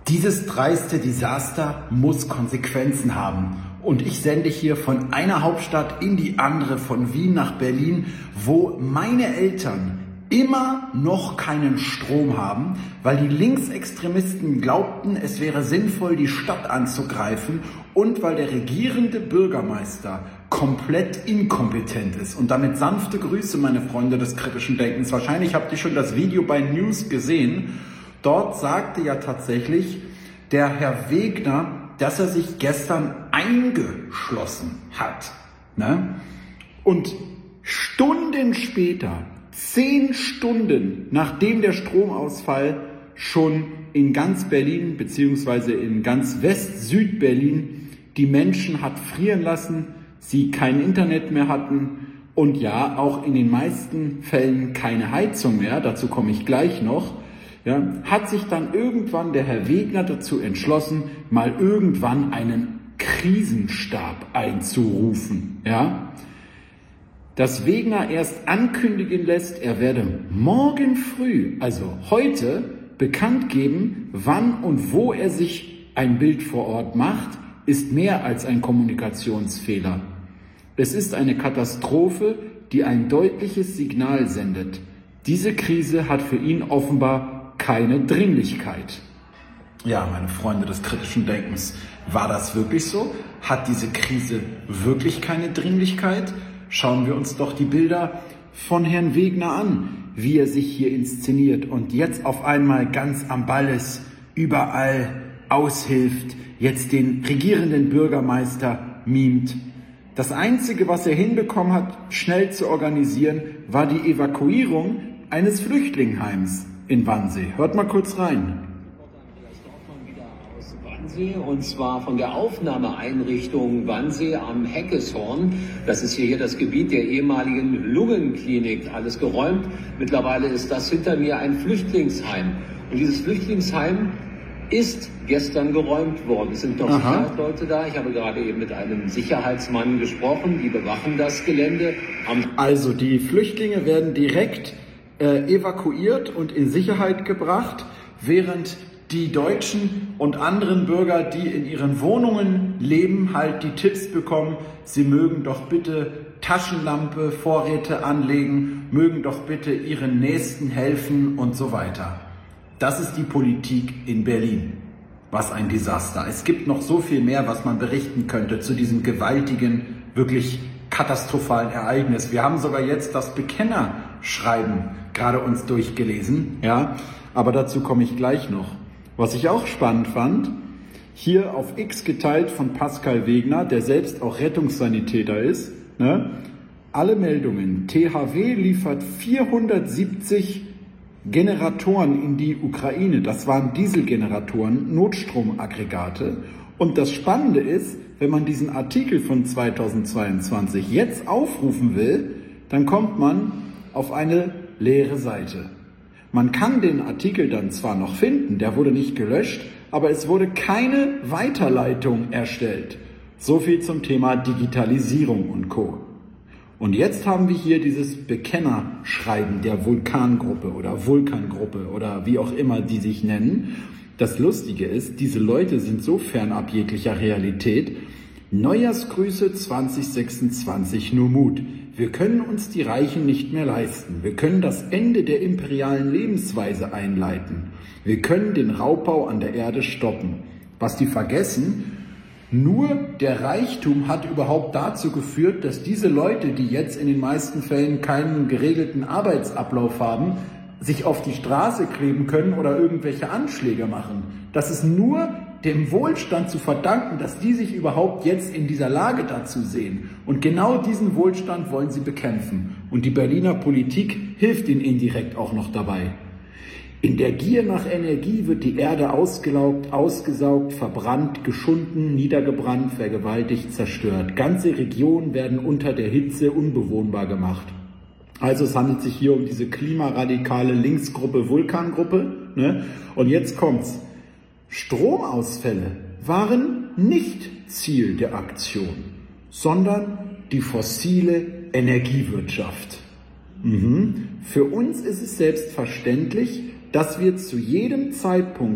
Dieses dreiste Desaster muss Konsequenzen haben. Und ich sende hier von einer Hauptstadt in die andere, von Wien nach Berlin, wo meine Eltern immer noch keinen Strom haben, weil die Linksextremisten glaubten, es wäre sinnvoll, die Stadt anzugreifen und weil der regierende Bürgermeister komplett inkompetent ist. Und damit sanfte Grüße, meine Freunde des kritischen Denkens. Wahrscheinlich habt ihr schon das Video bei News gesehen. Dort sagte ja tatsächlich der Herr Wegner, dass er sich gestern eingeschlossen hat. Ne? Und Stunden später, 10 Stunden nachdem der Stromausfall schon in ganz Berlin bzw. in ganz West-Süd-Berlin die Menschen hat frieren lassen, sie kein Internet mehr hatten und ja, auch in den meisten Fällen keine Heizung mehr, dazu komme ich gleich noch, ja, hat sich dann irgendwann der Herr Wegner dazu entschlossen, mal irgendwann einen Krisenstab einzurufen. Ja? Dass Wegner erst ankündigen lässt, er werde morgen früh, also heute, bekannt geben, wann und wo er sich ein Bild vor Ort macht, ist mehr als ein Kommunikationsfehler. Es ist eine Katastrophe, die ein deutliches Signal sendet. Diese Krise hat für ihn offenbar keine Dringlichkeit. Ja, meine Freunde des kritischen Denkens, war das wirklich so? Hat diese Krise wirklich keine Dringlichkeit? Schauen wir uns doch die Bilder von Herrn Wegner an, wie er sich hier inszeniert und jetzt auf einmal ganz am Ball ist, überall aushilft, jetzt den regierenden Bürgermeister mimt. Das Einzige, was er hinbekommen hat, schnell zu organisieren, war die Evakuierung eines Flüchtlingsheims in Wannsee. Hört mal kurz rein. Und zwar von der Aufnahmeeinrichtung Wannsee am Heckeshorn. Das ist hier das Gebiet der ehemaligen Lungenklinik. Alles geräumt. Mittlerweile ist das hinter mir ein Flüchtlingsheim. Und dieses Flüchtlingsheim ist gestern geräumt worden. Es sind noch Sicherheitsleute da. Ich habe gerade eben mit einem Sicherheitsmann gesprochen. Die bewachen das Gelände. Also die Flüchtlinge werden direkt evakuiert und in Sicherheit gebracht, während die Deutschen und anderen Bürger, die in ihren Wohnungen leben, halt die Tipps bekommen, sie mögen doch bitte Taschenlampe, Vorräte anlegen, mögen doch bitte ihren Nächsten helfen und so weiter. Das ist die Politik in Berlin. Was ein Desaster. Es gibt noch so viel mehr, was man berichten könnte zu diesem gewaltigen, wirklich katastrophalen Ereignis. Wir haben sogar jetzt das Bekennerschreiben gerade uns durchgelesen, ja, aber dazu komme ich gleich noch. Was ich auch spannend fand, hier auf X geteilt von Pascal Wegner, der selbst auch Rettungssanitäter ist, ne? Alle Meldungen. THW liefert 470 Generatoren in die Ukraine. Das waren Dieselgeneratoren, Notstromaggregate. Und das Spannende ist, wenn man diesen Artikel von 2022 jetzt aufrufen will, dann kommt man auf eine leere Seite. Man kann den Artikel dann zwar noch finden, der wurde nicht gelöscht, aber es wurde keine Weiterleitung erstellt. So viel zum Thema Digitalisierung und Co. Und jetzt haben wir hier dieses Bekennerschreiben der Vulkangruppe oder wie auch immer die sich nennen. Das Lustige ist, diese Leute sind so fernab jeglicher Realität. Neujahrsgrüße 2026, nur Mut. Wir können uns die Reichen nicht mehr leisten. Wir können das Ende der imperialen Lebensweise einleiten. Wir können den Raubbau an der Erde stoppen. Was die vergessen, nur der Reichtum hat überhaupt dazu geführt, dass diese Leute, die jetzt in den meisten Fällen keinen geregelten Arbeitsablauf haben, sich auf die Straße kleben können oder irgendwelche Anschläge machen. Das ist nur dem Wohlstand zu verdanken, dass die sich überhaupt jetzt in dieser Lage dazu sehen. Und genau diesen Wohlstand wollen sie bekämpfen. Und die Berliner Politik hilft ihnen indirekt auch noch dabei. In der Gier nach Energie wird die Erde ausgelaugt, ausgesaugt, verbrannt, geschunden, niedergebrannt, vergewaltigt, zerstört. Ganze Regionen werden unter der Hitze unbewohnbar gemacht. Also es handelt sich hier um diese klimaradikale Linksgruppe, Vulkangruppe. Ne? Und jetzt kommt's. Stromausfälle waren nicht Ziel der Aktion, sondern die fossile Energiewirtschaft. Für uns ist es selbstverständlich, dass wir zu jedem Zeitpunkt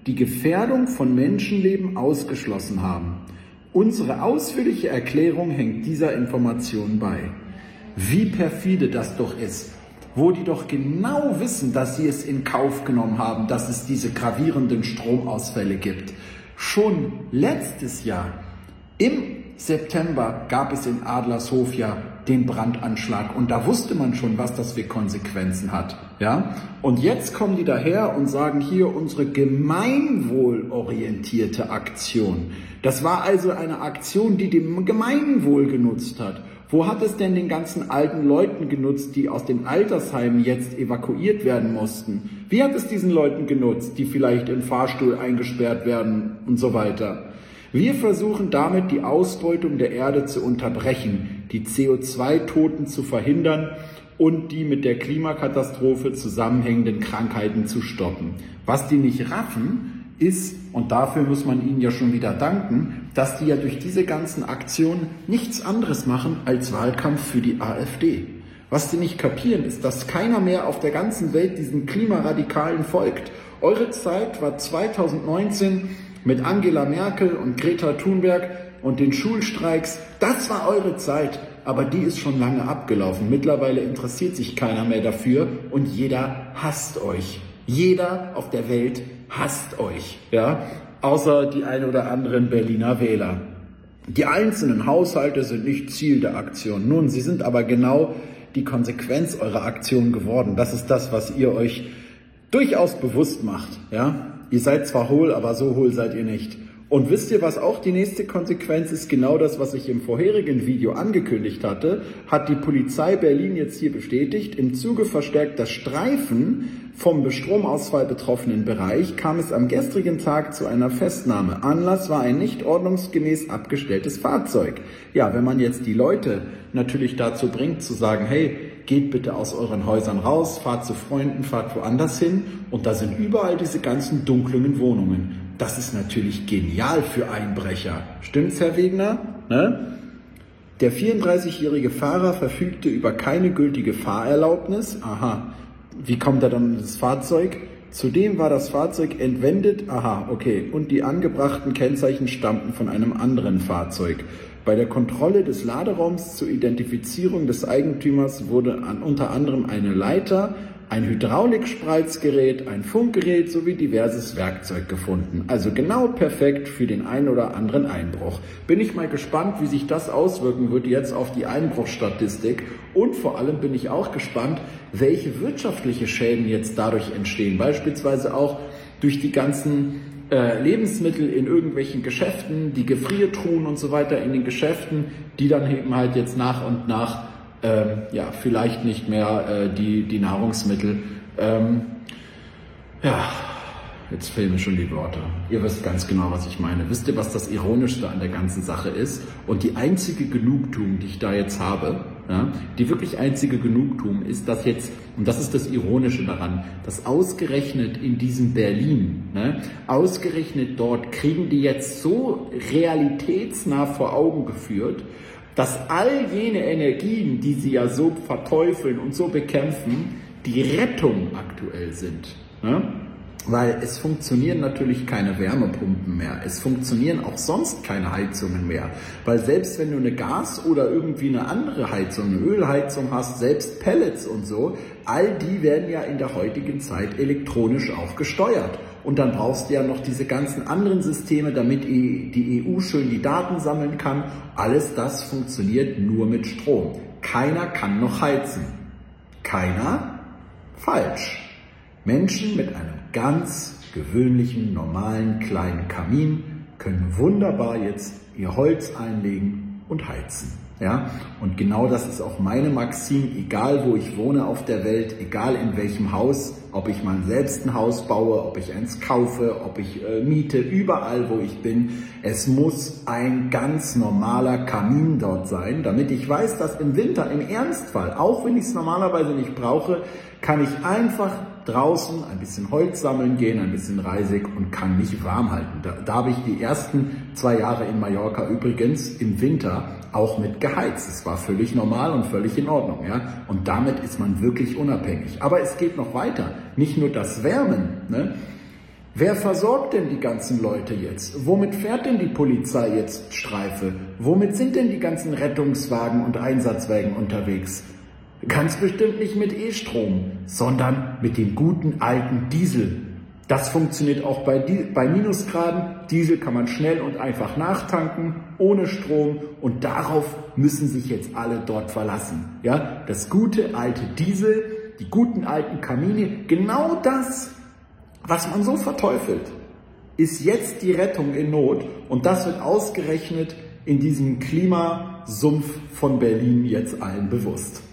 die Gefährdung von Menschenleben ausgeschlossen haben. Unsere ausführliche Erklärung hängt dieser Information bei. Wie perfide das doch ist, wo die doch genau wissen, dass sie es in Kauf genommen haben, dass es diese gravierenden Stromausfälle gibt. Schon letztes Jahr, im September, gab es in Adlershof ja den Brandanschlag und da wusste man schon, was das für Konsequenzen hat. Ja? Und jetzt kommen die daher und sagen hier unsere gemeinwohlorientierte Aktion. Das war also eine Aktion, die dem Gemeinwohl genutzt hat. Wo hat es denn den ganzen alten Leuten genutzt, die aus den Altersheimen jetzt evakuiert werden mussten? Wie hat es diesen Leuten genutzt, die vielleicht im Fahrstuhl eingesperrt werden und so weiter? Wir versuchen damit, die Ausbeutung der Erde zu unterbrechen, die CO2-Toten zu verhindern und die mit der Klimakatastrophe zusammenhängenden Krankheiten zu stoppen. Was die nicht raffen, ist, und dafür muss man ihnen ja schon wieder danken, dass die ja durch diese ganzen Aktionen nichts anderes machen als Wahlkampf für die AfD. Was die nicht kapieren, ist, dass keiner mehr auf der ganzen Welt diesen Klimaradikalen folgt. Eure Zeit war 2019 mit Angela Merkel und Greta Thunberg und den Schulstreiks. Das war eure Zeit, aber die ist schon lange abgelaufen. Mittlerweile interessiert sich keiner mehr dafür und jeder hasst euch. Jeder auf der Welt hasst euch, ja, außer die ein oder anderen Berliner Wähler. Die einzelnen Haushalte sind nicht Ziel der Aktion. Nun, sie sind aber genau die Konsequenz eurer Aktion geworden. Das ist das, was ihr euch durchaus bewusst macht, ja. Ihr seid zwar hohl, aber so hohl seid ihr nicht. Und wisst ihr, was auch die nächste Konsequenz ist? Genau das, was ich im vorherigen Video angekündigt hatte, hat die Polizei Berlin jetzt hier bestätigt. Im Zuge verstärkter Streifen vom Stromausfall betroffenen Bereich kam es am gestrigen Tag zu einer Festnahme. Anlass war ein nicht ordnungsgemäß abgestelltes Fahrzeug. Ja, wenn man jetzt die Leute natürlich dazu bringt, zu sagen, hey, geht bitte aus euren Häusern raus, fahrt zu Freunden, fahrt woanders hin und da sind überall diese ganzen dunklen Wohnungen. Das ist natürlich genial für Einbrecher. Stimmt's, Herr Wegner? Ne? Der 34-jährige Fahrer verfügte über keine gültige Fahrerlaubnis. Aha. Wie kommt er dann in das Fahrzeug? Zudem war das Fahrzeug entwendet. Aha, okay. Und die angebrachten Kennzeichen stammten von einem anderen Fahrzeug. Bei der Kontrolle des Laderaums zur Identifizierung des Eigentümers wurde unter anderem eine Leiter, ein Hydraulikspreizgerät, ein Funkgerät sowie diverses Werkzeug gefunden. Also genau perfekt für den einen oder anderen Einbruch. Bin ich mal gespannt, wie sich das auswirken wird jetzt auf die Einbruchsstatistik. Und vor allem bin ich auch gespannt, welche wirtschaftliche Schäden jetzt dadurch entstehen. Beispielsweise auch durch die ganzen Lebensmittel in irgendwelchen Geschäften, die Gefriertruhen und so weiter in den Geschäften, die dann eben halt jetzt nach und nach vielleicht nicht mehr die Nahrungsmittel. Jetzt fehlen mir schon die Worte. Ihr wisst ganz genau, was ich meine. Wisst ihr, was das Ironischste an der ganzen Sache ist? Und die einzige Genugtuung, die ich da jetzt habe, ja, die wirklich einzige Genugtuung ist, dass jetzt, und das ist das Ironische daran, dass ausgerechnet in diesem Berlin, ne, ausgerechnet dort kriegen die jetzt so realitätsnah vor Augen geführt, dass all jene Energien, die sie ja so verteufeln und so bekämpfen, die Rettung aktuell sind. Ne? Weil es funktionieren natürlich keine Wärmepumpen mehr, es funktionieren auch sonst keine Heizungen mehr. Weil selbst wenn du eine Gas- oder irgendwie eine andere Heizung, eine Ölheizung hast, selbst Pellets und so, all die werden ja in der heutigen Zeit elektronisch auch gesteuert. Und dann brauchst du ja noch diese ganzen anderen Systeme, damit die EU schön die Daten sammeln kann. Alles das funktioniert nur mit Strom. Keiner kann noch heizen. Keiner? Falsch. Menschen mit einem ganz gewöhnlichen, normalen, kleinen Kamin können wunderbar jetzt ihr Holz einlegen und heizen. Ja? Und genau das ist auch meine Maxim, egal wo ich wohne auf der Welt, egal in welchem Haus, ob ich mal selbst ein Haus baue, ob ich eins kaufe, ob ich miete, überall wo ich bin, es muss ein ganz normaler Kamin dort sein, damit ich weiß, dass im Winter, im Ernstfall, auch wenn ich es normalerweise nicht brauche, kann ich einfach draußen ein bisschen Holz sammeln gehen, ein bisschen Reisig und kann mich warm halten. Da habe ich die ersten 2 Jahre in Mallorca übrigens im Winter auch mit geheizt. Es war völlig normal und völlig in Ordnung. Ja? Und damit ist man wirklich unabhängig. Aber es geht noch weiter. Nicht nur das Wärmen. Ne? Wer versorgt denn die ganzen Leute jetzt? Womit fährt denn die Polizei jetzt Streife? Womit sind denn die ganzen Rettungswagen und Einsatzwagen unterwegs? Ganz bestimmt nicht mit E-Strom, sondern mit dem guten alten Diesel. Das funktioniert auch bei Minusgraden. Diesel kann man schnell und einfach nachtanken, ohne Strom. Und darauf müssen sich jetzt alle dort verlassen. Ja, das gute alte Diesel, die guten alten Kamine, genau das, was man so verteufelt, ist jetzt die Rettung in Not. Und das wird ausgerechnet in diesem Klimasumpf von Berlin jetzt allen bewusst.